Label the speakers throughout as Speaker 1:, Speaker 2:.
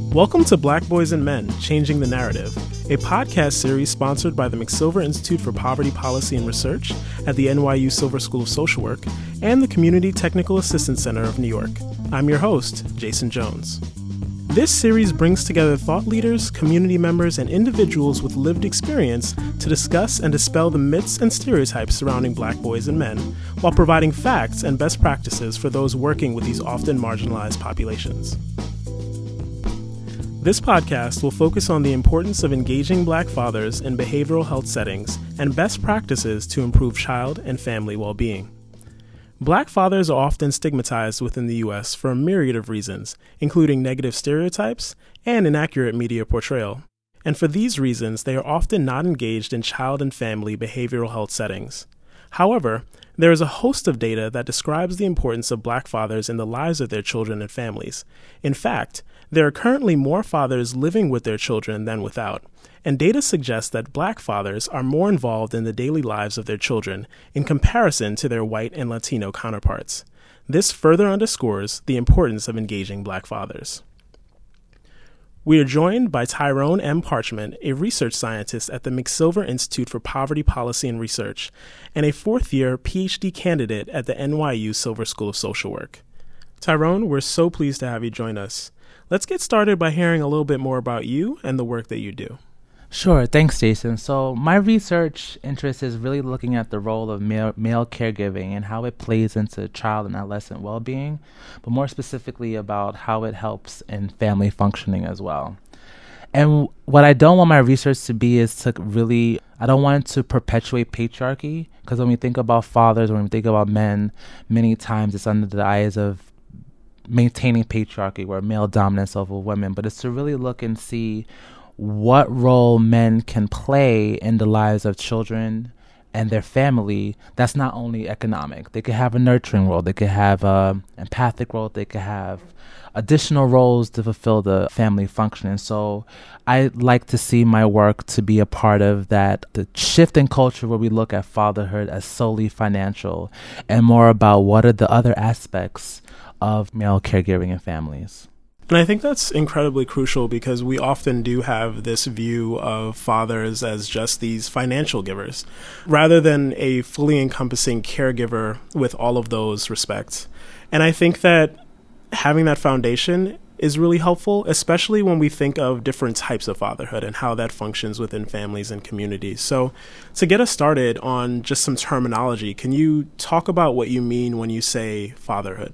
Speaker 1: Welcome to Black Boys and Men, Changing the Narrative, a podcast series sponsored by the McSilver Institute for Poverty Policy and Research at the NYU Silver School of Social Work and the Community Technical Assistance Center of New York. I'm your host, Jason Jones. This series brings together thought leaders, community members, and individuals with lived experience to discuss and dispel the myths and stereotypes surrounding Black boys and men, while providing facts and best practices for those working with these often marginalized populations. This podcast will focus on the importance of engaging Black fathers in behavioral health settings and best practices to improve child and family well-being. Black fathers are often stigmatized within the U.S. for a myriad of reasons, including negative stereotypes and inaccurate media portrayal. And for these reasons, they are often not engaged in child and family behavioral health settings. However, there is a host of data that describes the importance of Black fathers in the lives of their children and families. In fact, there are currently more fathers living with their children than without, and data suggests that Black fathers are more involved in the daily lives of their children in comparison to their white and Latino counterparts. This further underscores the importance of engaging Black fathers. We are joined by Tyrone M. Parchment, a research scientist at the McSilver Institute for Poverty Policy and Research, and a fourth-year PhD candidate at the NYU Silver School of Social Work. Tyrone, we're so pleased to have you join us. Let's get started by hearing a little bit more about you and the work that you do.
Speaker 2: Sure. Thanks, Jason. So my research interest is really looking at the role of male caregiving and how it plays into child and adolescent well-being, but more specifically about how it helps in family functioning as well. And what I don't want my research to be is to really, I don't want it to perpetuate patriarchy, because when we think about fathers, when we think about men, many times it's under the eyes of maintaining patriarchy, where male dominance over women, but it's to really look and see what role men can play in the lives of children and their family that's not only economic. They could have a nurturing role, they could have an empathic role, they could have additional roles to fulfill the family function. And so I like to see my work to be a part of that, the shift in culture where we look at fatherhood as solely financial and more about what are the other aspects of male caregiving in families.
Speaker 1: And I think that's incredibly crucial because we often do have this view of fathers as just these financial givers, rather than a fully encompassing caregiver with all of those respects. And I think that having that foundation is really helpful, especially when we think of different types of fatherhood and how that functions within families and communities. So to get us started on just some terminology, can you talk about what you mean when you say fatherhood?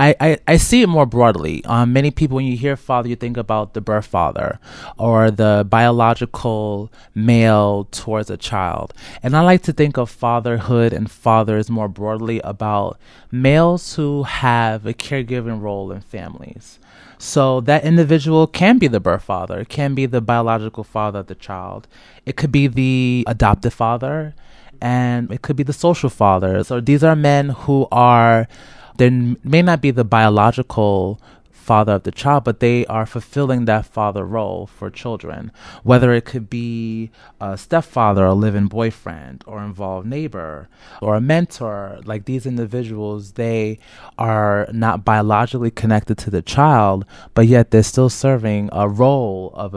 Speaker 2: I see it more broadly. Many people, when you hear father, you think about the birth father or the biological male towards a child. And I like to think of fatherhood and fathers more broadly about males who have a caregiving role in families. So that individual can be the birth father, can be the biological father of the child. It could be the adoptive father, and it could be the social father. So these are men who are, they may not be the biological father of the child, but they are fulfilling that father role for children, whether it could be a stepfather, a live-in boyfriend, or involved neighbor, or a mentor. Like these individuals, they are not biologically connected to the child, but yet they're still serving a role of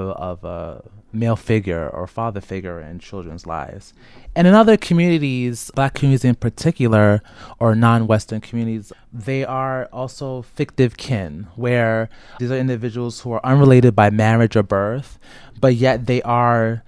Speaker 2: a male figure or father figure in children's lives. And in other communities, Black communities in particular, or non-Western communities, they are also fictive kin, where these are individuals who are unrelated by marriage or birth, but yet they are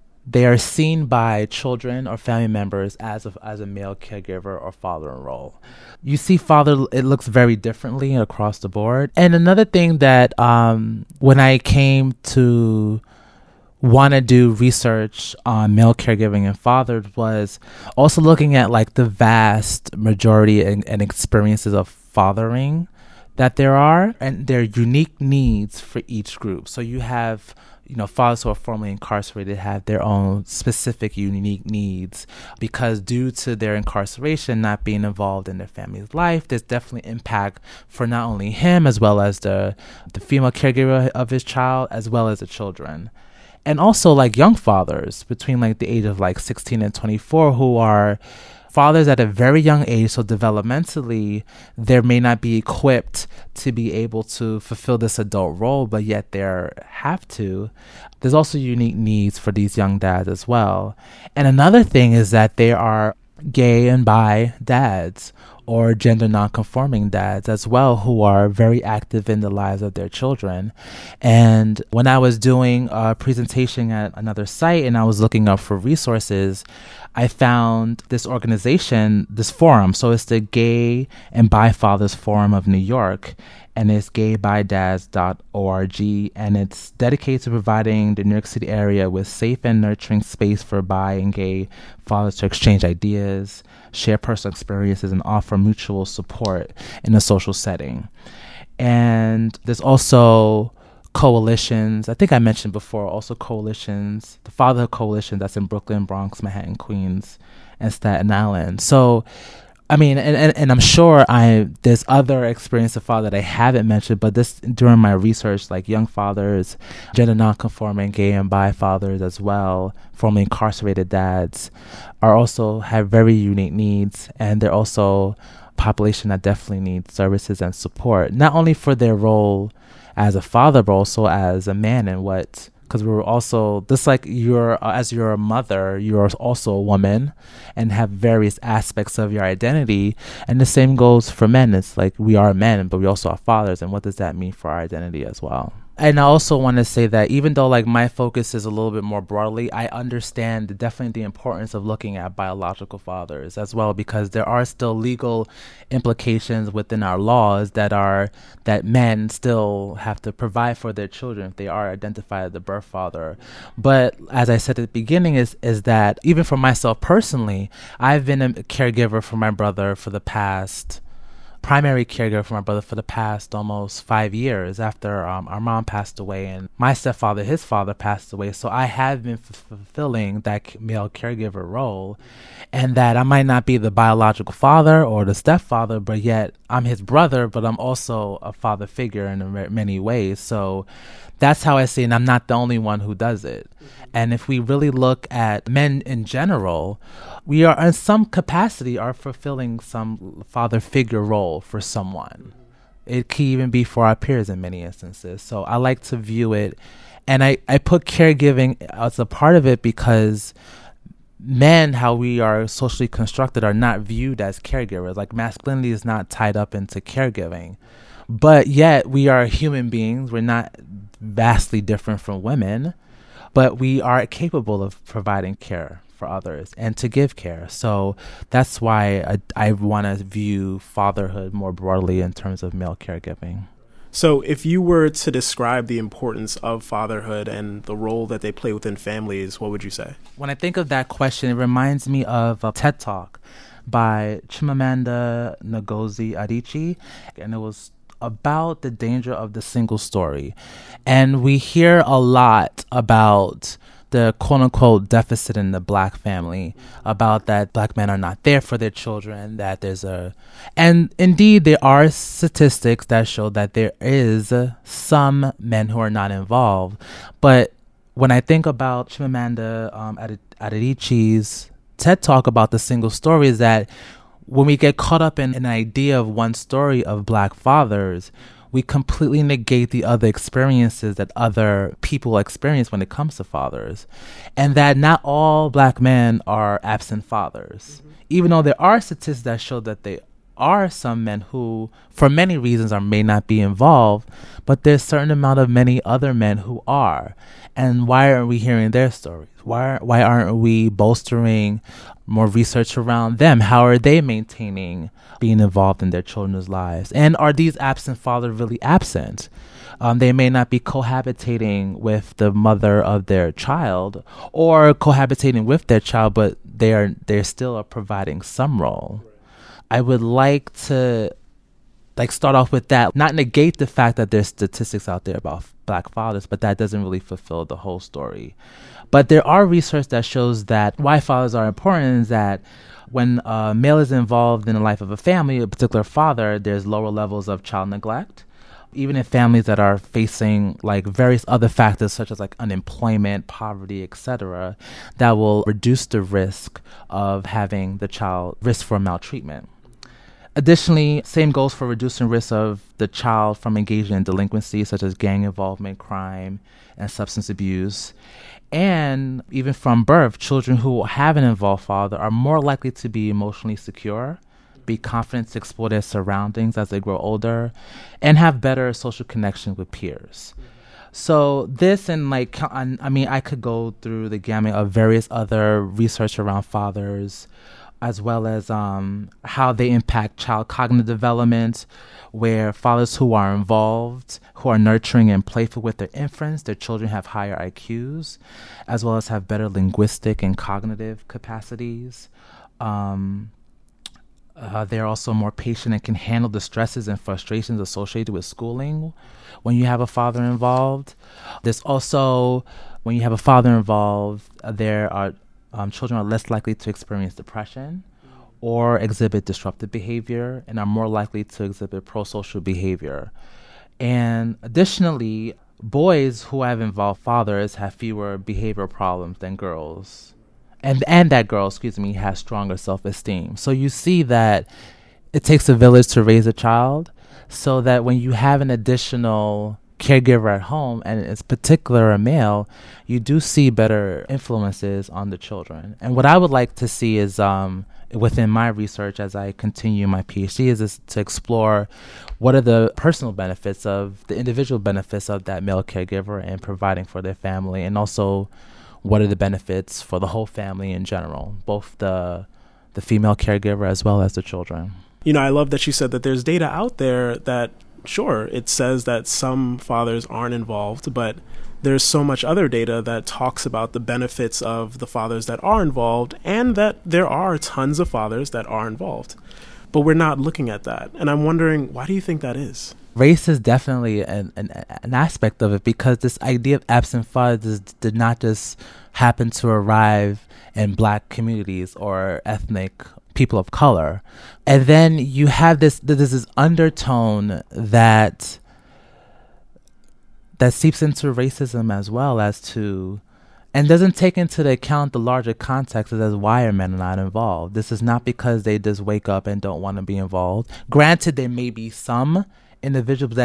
Speaker 2: seen by children or family members as a male caregiver or father in role. You see father, it looks very differently across the board. And another thing that when I came to want to do research on male caregiving and fathers was also looking at like the vast majority and experiences of fathering that there are and their unique needs for each group. So you have, fathers who are formerly incarcerated have their own specific unique needs because due to their incarceration not being involved in their family's life, there's definitely impact for not only him as well as the female caregiver of his child as well as the children. And also like young fathers between like the age of like 16 and 24 who are fathers at a very young age, so developmentally, they may not be equipped to be able to fulfill this adult role, but yet they have to. There's also unique needs for these young dads as well. And another thing is that they are gay and bi dads or gender non-conforming dads as well, who are very active in the lives of their children. And when I was doing a presentation at another site and I was looking up for resources, I found this organization, this forum. So it's the Gay and Bi Fathers Forum of New York, and it's gaybidads.org, and it's dedicated to providing the New York City area with safe and nurturing space for bi and gay fathers to exchange ideas, share personal experiences, and offer mutual support in a social setting. And there's also coalitions, I think I mentioned before, also coalitions, the Fatherhood Coalition that's in Brooklyn, Bronx, Manhattan, Queens, and Staten Island. So I mean, and I'm sure there's other experience of father that I haven't mentioned, but this during my research, like young fathers, gender nonconforming, gay and bi fathers as well, formerly incarcerated dads, also have very unique needs, and they're also a population that definitely needs services and support, not only for their role as a father, but also as a man, and because we're also, just like as you're a mother, you're also a woman and have various aspects of your identity. And the same goes for men. It's like we are men, but we also are fathers. And what does that mean for our identity as well? And I also want to say that even though like my focus is a little bit more broadly, I understand definitely the importance of looking at biological fathers as well, because there are still legal implications within our laws that men still have to provide for their children if they are identified as the birth father. But as I said at the beginning, is that even for myself personally, I've been a caregiver for my brother primary caregiver for my brother for the past almost 5 years after our mom passed away and my stepfather, his father, passed away. So I have been fulfilling that male caregiver role, and that I might not be the biological father or the stepfather, but yet I'm his brother, but I'm also a father figure in many ways. So that's how I see it, and I'm not the only one who does it. And if we really look at men in general, we are in some capacity are fulfilling some father figure role for someone. It can even be for our peers in many instances. So I like to view it, and I put caregiving as a part of it because men, how we are socially constructed, are not viewed as caregivers. Like masculinity is not tied up into caregiving, but yet we are human beings. We're not vastly different from women, but we are capable of providing care for others and to give care. So that's why I want to view fatherhood more broadly in terms of male caregiving.
Speaker 1: So if you were to describe the importance of fatherhood and the role that they play within families, what would you say?
Speaker 2: When I think of that question, it reminds me of a TED Talk by Chimamanda Ngozi Adichie, and it was about the danger of the single story. And we hear a lot about the quote-unquote deficit in the black family, about that black men are not there for their children, and indeed there are statistics that show that there is some men who are not involved. But when I think about Chimamanda Adichie's TED Talk about the single story, is that when we get caught up in an idea of one story of black fathers, we completely negate the other experiences that other people experience when it comes to fathers. And that not all black men are absent fathers. Mm-hmm. Even though there are statistics that show that there are some men who, for many reasons, may not be involved, but there's a certain amount of many other men who are. And why aren't we hearing their stories? Why aren't we bolstering more research around them? How are they maintaining being involved in their children's lives? And are these absent fathers really absent? They may not be cohabitating with the mother of their child or cohabitating with their child, but they're still providing some role. I would like to start off with that, not negate the fact that there's statistics out there about black fathers, but that doesn't really fulfill the whole story. But there are research that shows that why fathers are important is that when a male is involved in the life of a family, a particular father, there's lower levels of child neglect. even in families that are facing like various other factors such as like unemployment, poverty, etc., that will reduce the risk of having the child risk for maltreatment. Additionally, same goes for reducing risk of the child from engaging in delinquency such as gang involvement, crime, and substance abuse. And even from birth, children who have an involved father are more likely to be emotionally secure, be confident to explore their surroundings as they grow older, and have better social connections with peers. So this and like, I mean, I could go through the gamut of various other research around fathers, as well as how they impact child cognitive development, where fathers who are involved, who are nurturing and playful with their infants, their children have higher IQs, as well as have better linguistic and cognitive capacities. They're also more patient and can handle the stresses and frustrations associated with schooling when you have a father involved. There's also, when you have a father involved, there are children are less likely to experience depression or exhibit disruptive behavior and are more likely to exhibit prosocial behavior. And additionally, boys who have involved fathers have fewer behavioral problems than girls. And that girl, has stronger self-esteem. So you see that it takes a village to raise a child, so that when you have an additional caregiver at home, and it's particular a male, you do see better influences on the children. And what I would like to see is, within my research as I continue my PhD, is to explore what are the personal benefits of the individual benefits of that male caregiver and providing for their family, and also what are the benefits for the whole family in general, both the female caregiver as well as the children.
Speaker 1: You know, I love that you said that there's data out there that, sure, it says that some fathers aren't involved, but there's so much other data that talks about the benefits of the fathers that are involved, and that there are tons of fathers that are involved. But we're not looking at that. And I'm wondering, why do you think that is?
Speaker 2: Race is definitely an aspect of it, because this idea of absent fathers did not just happen to arrive in Black communities or ethnic people of color. And then you have this undertone that seeps into racism as well, as to, and doesn't take into account the larger context as why are men not involved. This is not because they just wake up and don't want to be involved. Granted, there may be some individuals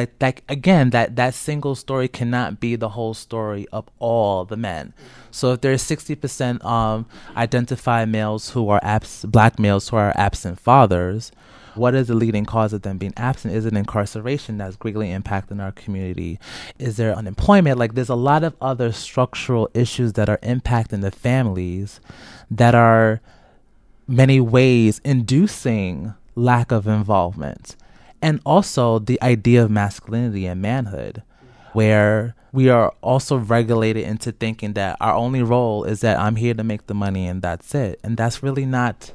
Speaker 2: that single story cannot be the whole story of all the men. So if there's 60% identified males who are Black males who are absent fathers, what is the leading cause of them being absent? Is it incarceration that's greatly impacting our community? Is there unemployment? Like, there's a lot of other structural issues that are impacting the families that are many ways inducing lack of involvement. And also the idea of masculinity and manhood, where we are also regulated into thinking that our only role is that I'm here to make the money and that's it. And that's really not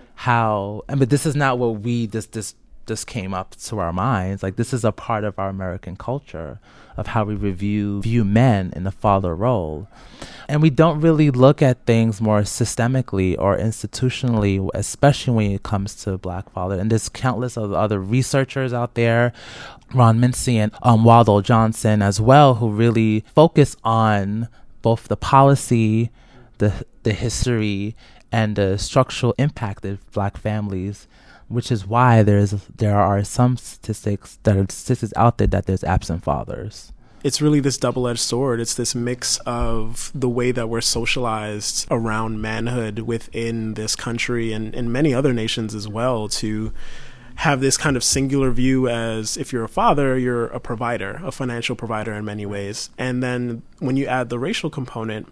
Speaker 2: how, but this is not what we just came up to our minds. Like, this is a part of our American culture of how we view men in the father role. And we don't really look at things more systemically or institutionally, especially when it comes to Black father. And there's countless of other researchers out there, Ron Mincy and Waldo Johnson as well, who really focus on both the policy, the history, and the structural impact of Black families, which is why there are some statistics out there that there's absent fathers.
Speaker 1: It's really this double-edged sword. It's this mix of the way that we're socialized around manhood within this country and in many other nations as well, to have this kind of singular view as, if you're a father, you're a provider, a financial provider in many ways. And then when you add the racial component,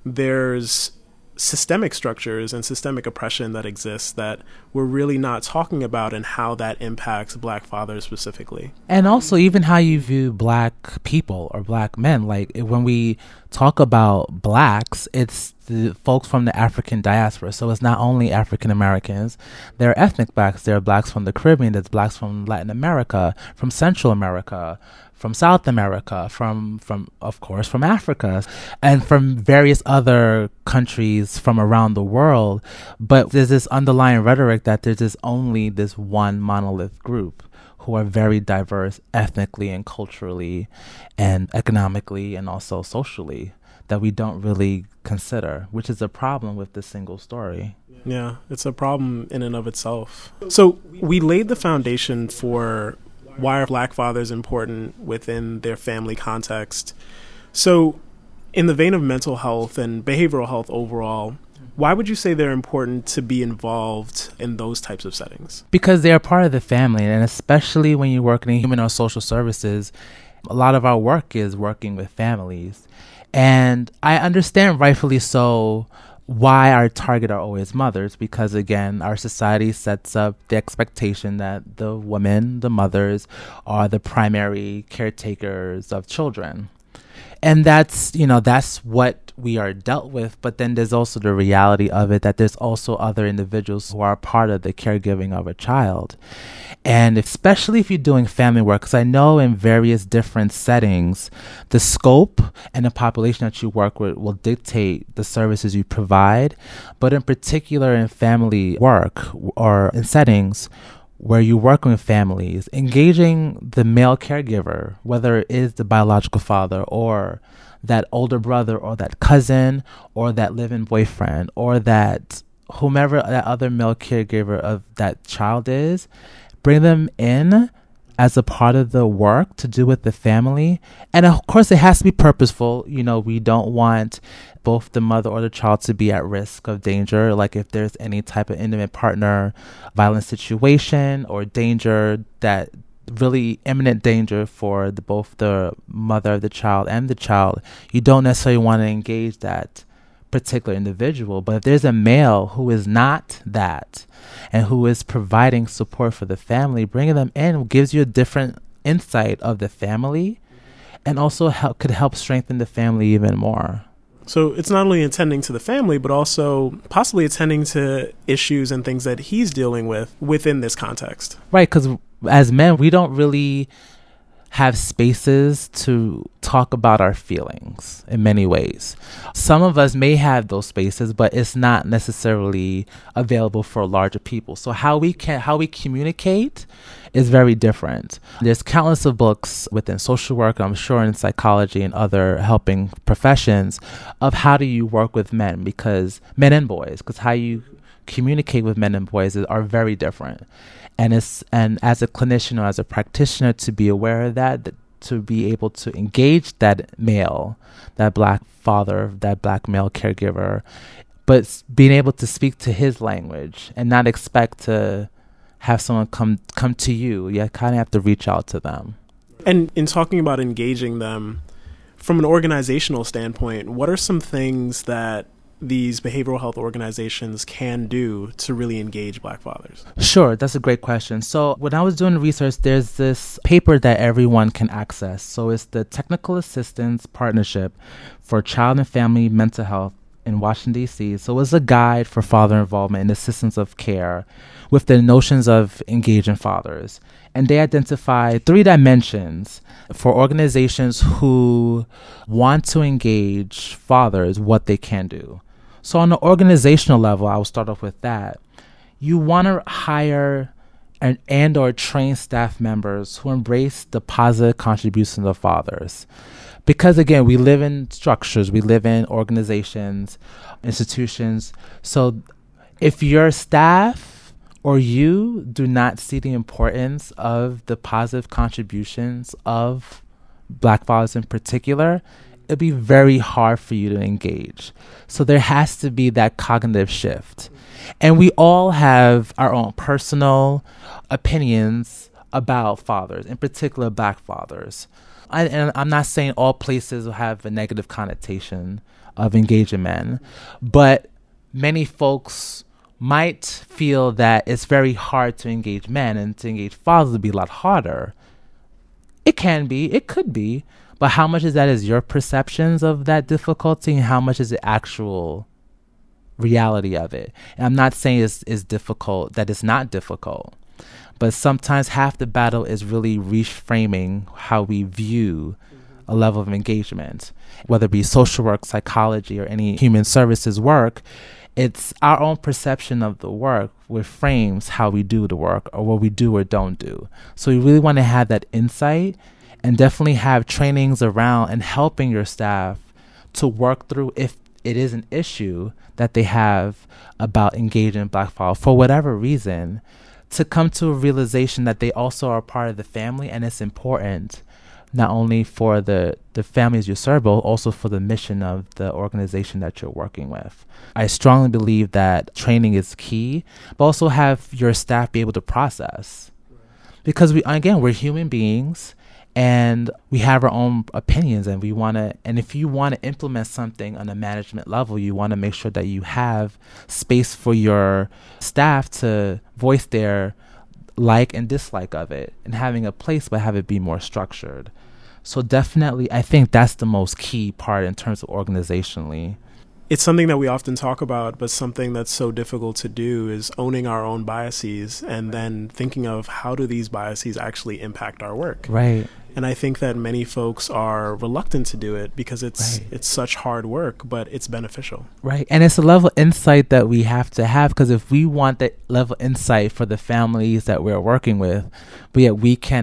Speaker 1: there's systemic structures and systemic oppression that exists that we're really not talking about, and how that impacts Black fathers specifically.
Speaker 2: And also even how you view Black people or Black men. Like, when we talk about Blacks, it's the folks from the African diaspora. So it's not only African Americans. There are ethnic Blacks. There are Blacks from the Caribbean. There's Blacks from Latin America, from Central America, from South America, from of course from Africa, and from various other countries from around the world. But there's this underlying rhetoric that there's just only this one monolith group who are very diverse ethnically and culturally and economically and also socially that we don't really consider, which is a problem with the single story.
Speaker 1: Yeah, it's a problem in and of itself. So we laid the foundation for why are Black fathers important within their family context. So in the vein of mental health and behavioral health overall, why would you say they're important to be involved in those types of settings?
Speaker 2: Because they're part of the family, and especially when you work in human or social services, a lot of our work is working with families. And I understand, rightfully so, why our target are always mothers, because again, our society sets up the expectation that the women, the mothers, are the primary caretakers of children. And that's what we are dealt with. But then there's also the reality of it that there's also other individuals who are part of the caregiving of a child. And especially if you're doing family work, because I know in various different settings, the scope and the population that you work with will dictate the services you provide. But in particular in family work or in settings where you work with families, engaging the male caregiver, whether it is the biological father or that older brother or that cousin or that live-in boyfriend or that whomever that other male caregiver of that child is, bring them in as a part of the work to do with the family. And of course, it has to be purposeful. We don't want both the mother or the child to be at risk of danger. Like if there's any type of intimate partner violence situation or danger, that really imminent danger for both the mother of the child and the child, you don't necessarily want to engage that particular individual. But if there's a male who is not that and who is providing support for the family, bringing them in gives you a different insight of the family and also could help strengthen the family even more.
Speaker 1: So it's not only attending to the family, but also possibly attending to issues and things that he's dealing with within this context.
Speaker 2: Right, because as men, we don't really have spaces to talk about our feelings in many ways. Some of us may have those spaces, but it's not necessarily available for larger people. So how we communicate is very different. There's countless of books within social work, I'm sure in psychology and other helping professions, of how do you work with men, because men and boys, because how you communicate with men and boys are very different. And as a clinician or as a practitioner, to be aware of that, to be able to engage that male, that Black father, that Black male caregiver, but being able to speak to his language and not expect to have someone come to you. You kind of have to reach out to them.
Speaker 1: And in talking about engaging them, from an organizational standpoint, what are some things that these behavioral health organizations can do to really engage Black fathers?
Speaker 2: Sure, that's a great question. So when I was doing research, there's this paper that everyone can access. So it's the Technical Assistance Partnership for Child and Family Mental Health in Washington, D.C. So it was a guide for father involvement in the systems of care with the notions of engaging fathers. And they identify 3 dimensions for organizations who want to engage fathers, what they can do. So on the organizational level, I will start off with that. You want to hire and or train staff members who embrace the positive contributions of fathers. Because again, we live in structures, we live in organizations, institutions. So if your staff or you do not see the importance of the positive contributions of Black fathers in particular, it'll be very hard for you to engage. So there has to be that cognitive shift. And we all have our own personal opinions about fathers, in particular Black fathers. And I'm not saying all places will have a negative connotation of engaging men, but many folks might feel that it's very hard to engage men, and to engage fathers would be a lot harder. It can be, it could be, but how much of that is your perceptions of that difficulty, and how much is the actual reality of it? And I'm not saying it's difficult, that it's not difficult. But sometimes half the battle is really reframing how we view a level of engagement, whether it be social work, psychology, or any human services work. It's our own perception of the work which frames how we do the work or what we do or don't do. So you really want to have that insight and definitely have trainings around and helping your staff to work through if it is an issue that they have about engaging Black fathers for whatever reason, to come to a realization that they also are part of the family, and it's important not only for the families you serve, but also for the mission of the organization that you're working with. I strongly believe that training is key, but also have your staff be able to process. Because we're human beings, and we have our own opinions, and if you want to implement something on a management level, you want to make sure that you have space for your staff to voice their like and dislike of it, and having a place but have it be more structured. So definitely, I think that's the most key part in terms of organizationally.
Speaker 1: It's something that we often talk about, but something that's so difficult to do is owning our own biases and then thinking of how do these biases actually impact our work.
Speaker 2: Right.
Speaker 1: And I think that many folks are reluctant to do it because it's such hard work, but it's beneficial. Right.
Speaker 2: And it's a level of insight that we have to have, because if we want that level of insight for the families that we're working with, but yet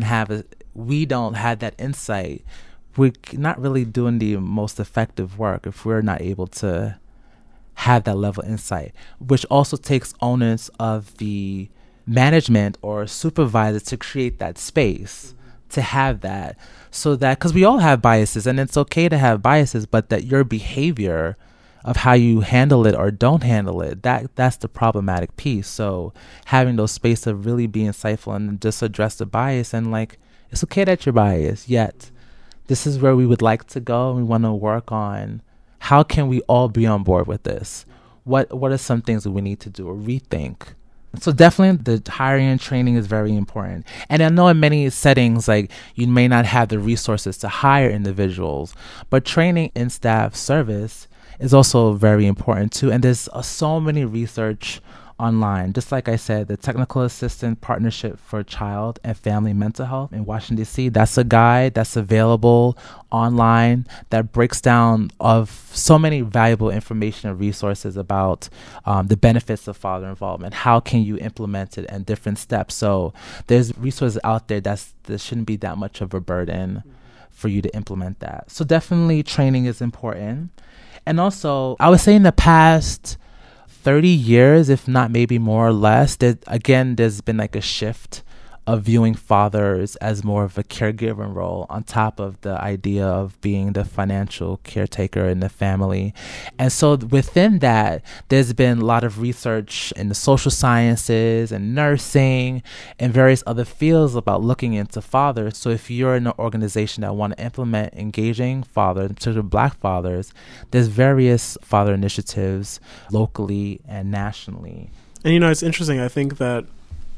Speaker 2: we don't have that insight, we're not really doing the most effective work if we're not able to have that level of insight, which also takes onus of the management or supervisor to create that space to have that, so that, because we all have biases and it's okay to have biases, but that your behavior of how you handle it or don't handle it, that's the problematic piece. So having those space to really be insightful and just address the bias, and like, it's okay that you're biased, yet this is where we would like to go, and we want to work on how can we all be on board with this? What are some things that we need to do or rethink? So definitely the hiring and training is very important. And I know in many settings, like, you may not have the resources to hire individuals, but training in staff service is also very important too. And there's so many research online. Just like I said, the Technical Assistant Partnership for Child and Family Mental Health in Washington, D.C., that's a guide that's available online that breaks down of so many valuable information and resources about the benefits of father involvement. How can you implement it and different steps? So there's resources out there that shouldn't be that much of a burden for you to implement that. So definitely training is important. And also, I would say in the past 30 years, if not maybe more or less, there's been like a shift of viewing fathers as more of a caregiver role on top of the idea of being the financial caretaker in the family. And so within that, there's been a lot of research in the social sciences and nursing and various other fields about looking into fathers. So if you're in an organization that want to implement engaging fathers, particularly Black fathers, there's various father initiatives locally and nationally.
Speaker 1: And it's interesting. I think that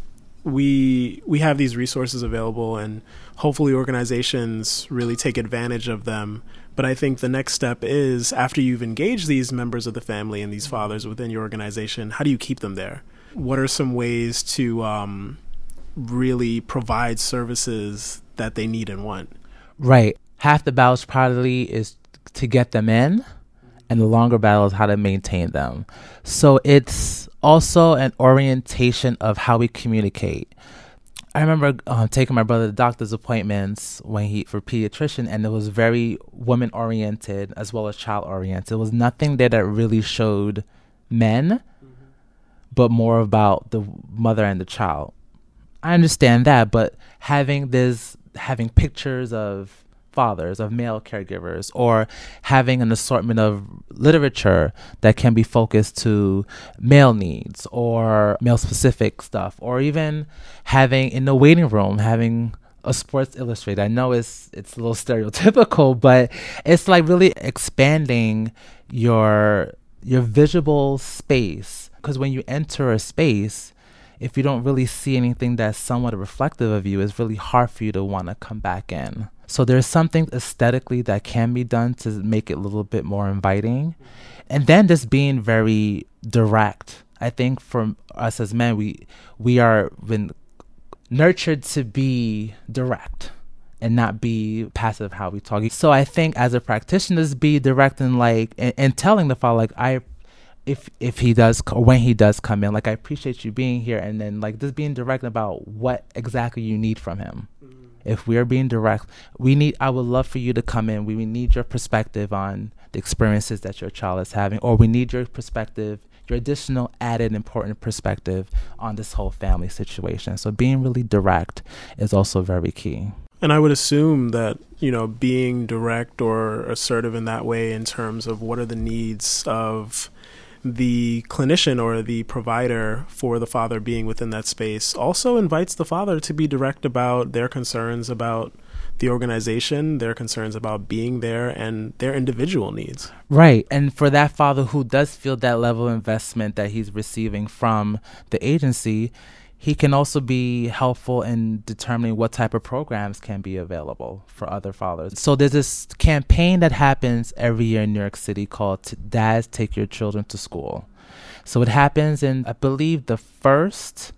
Speaker 1: we have these resources available, and hopefully organizations really take advantage of them. But I think the next step is, after you've engaged these members of the family and these fathers within your organization, how do you keep them there? What are some ways to really provide services that they need and want?
Speaker 2: Right. Half the battle probably is to get them in, and the longer battle is how to maintain them. So it's also an orientation of how we communicate. I remember taking my brother to doctor's appointments for pediatrician, and it was very woman oriented as well as child oriented. There was nothing there that really showed men, but more about the mother and the child. I understand that, but having pictures of fathers, of male caregivers, or having an assortment of literature that can be focused to male needs or male specific stuff, or even having in the waiting room, having a Sports Illustrated. I know it's a little stereotypical, but it's like really expanding your visual space, because when you enter a space, if you don't really see anything that's somewhat reflective of you, it's really hard for you to want to come back in. So there's something aesthetically that can be done to make it a little bit more inviting. And then just being very direct. I think for us as men, we are, when nurtured to be direct and not be passive how we talk. So I think as a practitioner, be direct and and telling the father, if he does, or when he does come in, I appreciate you being here, and then just being direct about what exactly you need from him. If we are being direct, I would love for you to come in. We need your perspective on the experiences that your child is having, or we need your perspective, your additional added important perspective on this whole family situation. So being really direct is also very key.
Speaker 1: And I would assume that, being direct or assertive in that way in terms of what are the needs of the clinician or the provider for the father being within that space also invites the father to be direct about their concerns about the organization, their concerns about being there, and their individual needs.
Speaker 2: Right. And for that father who does feel that level of investment that he's receiving from the agency, he can also be helpful in determining what type of programs can be available for other fathers. So there's this campaign that happens every year in New York City called Dads Take Your Children to School. So it happens in, I believe, the first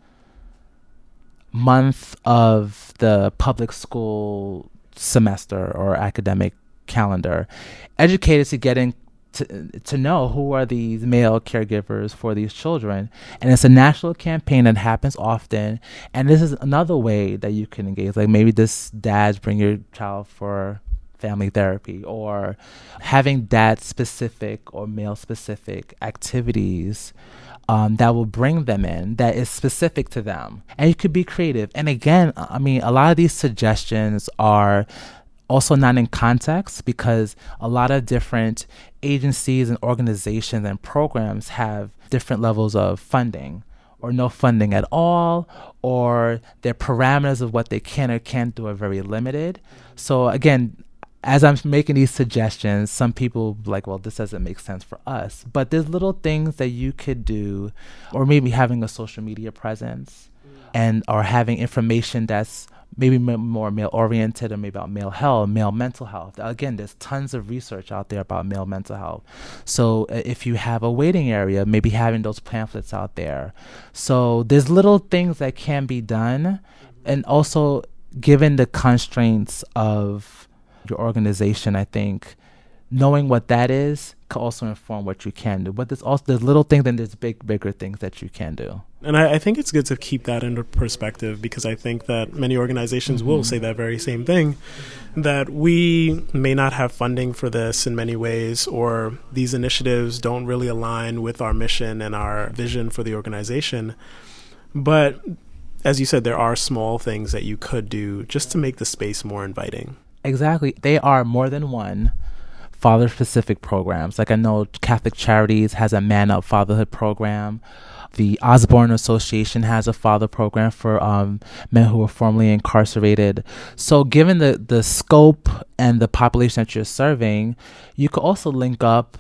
Speaker 2: month of the public school semester or academic calendar. Educators are getting to know who are these male caregivers for these children. And it's a national campaign that happens often. And this is another way that you can engage. Maybe this dads bring your child for family therapy, or having dad specific or male specific activities that will bring them in, that is specific to them. And you could be creative. And again, a lot of these suggestions are also not in context, because a lot of different agencies and organizations and programs have different levels of funding, or no funding at all, or their parameters of what they can or can't do are very limited. So again, as I'm making these suggestions, some people well, this doesn't make sense for us. But there's little things that you could do, or maybe having a social media presence, or having information that's maybe more male-oriented, or maybe about male health, male mental health. Again, there's tons of research out there about male mental health. So if you have a waiting area, maybe having those pamphlets out there. So there's little things that can be done. And also, given the constraints of your organization, I think knowing what that is can also inform what you can do. But there's little things, and there's bigger things that you can do.
Speaker 1: And I think it's good to keep that into perspective, because I think that many organizations will say that very same thing, that we may not have funding for this in many ways, or these initiatives don't really align with our mission and our vision for the organization. But as you said, there are small things that you could do just to make the space more inviting.
Speaker 2: Exactly. They are more than one father-specific programs. I know Catholic Charities has a Man Up Fatherhood program. The Osborne Association has a father program for men who were formerly incarcerated. So given the scope and the population that you're serving, you could also link up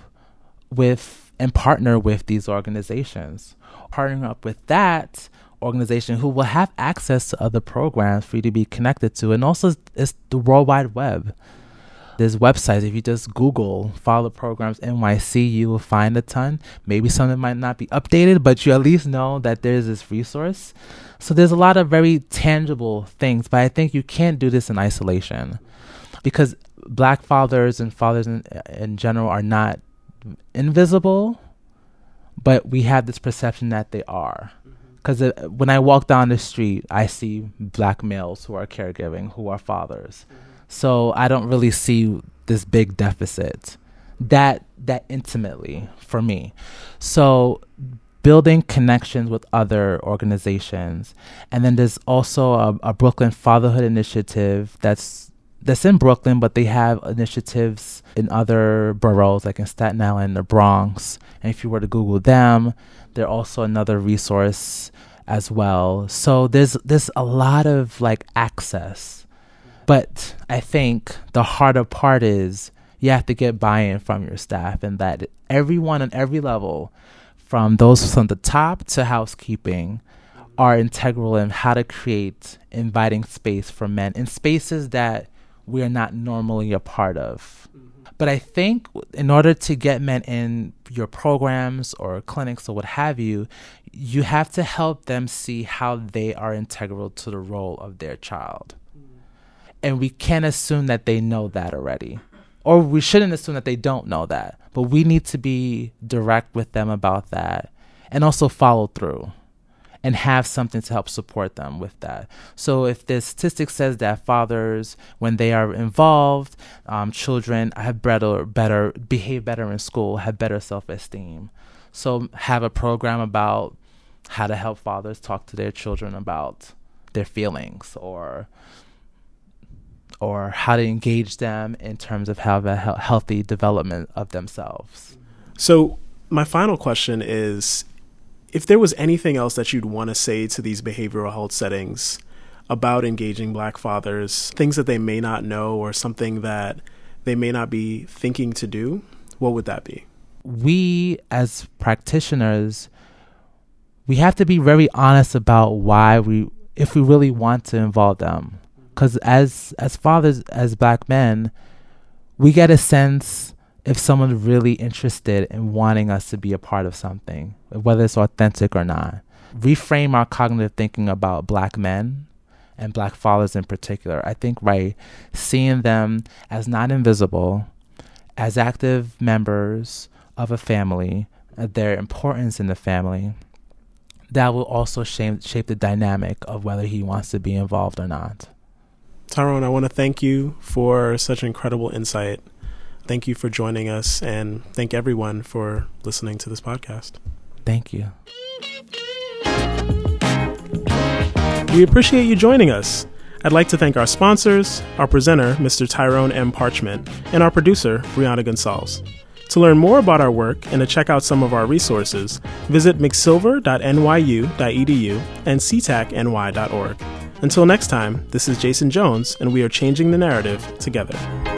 Speaker 2: with and partner with these organizations. Partnering up with that organization who will have access to other programs for you to be connected to. And also, it's the World Wide Web. There's websites. If you just Google Father Programs NYC, you will find a ton. Maybe some of them might not be updated, but you at least know that there's this resource. So there's a lot of very tangible things, but I think you can't do this in isolation, because Black fathers and fathers in general are not invisible, but we have this perception that they are. Because when I walk down the street, I see Black males who are caregiving, who are fathers. So I don't really see this big deficit that intimately for me. So building connections with other organizations. And then there's also a Brooklyn Fatherhood Initiative that's in Brooklyn, but they have initiatives in other boroughs, like in Staten Island, the Bronx. And if you were to Google them, they're also another resource as well. So there's a lot of access. But I think the harder part is you have to get buy-in from your staff, and that everyone on every level, from those from the top to housekeeping, are integral in how to create inviting space for men in spaces that we are not normally a part of. But I think in order to get men in your programs or clinics or what have you, you have to help them see how they are integral to the role of their child. And we can't assume that they know that already. Or we shouldn't assume that they don't know that. But we need to be direct with them about that and also follow through and have something to help support them with that. So if the statistic says that fathers, when they are involved, children have behave better in school, have better self-esteem. So have a program about how to help fathers talk to their children about their feelings, or how to engage them in terms of have a healthy development of themselves.
Speaker 1: So my final question is, if there was anything else that you'd want to say to these behavioral health settings about engaging Black fathers, things that they may not know or something that they may not be thinking to do, what would that be? We as practitioners, we have to be very honest about if we really want to involve them. Because as fathers, as Black men, we get a sense if someone's really interested in wanting us to be a part of something, whether it's authentic or not. Reframe our cognitive thinking about Black men and Black fathers in particular. I think seeing them as not invisible, as active members of a family, their importance in the family, that will also shape the dynamic of whether he wants to be involved or not. Tyrone, I want to thank you for such incredible insight. Thank you for joining us, and thank everyone for listening to this podcast. Thank you. We appreciate you joining us. I'd like to thank our sponsors, our presenter, Mr. Tyrone M. Parchment, and our producer, Brianna Gonsalves. To learn more about our work and to check out some of our resources, visit mcsilver.nyu.edu and ctacny.org. Until next time, this is Jason Jones, and we are changing the narrative together.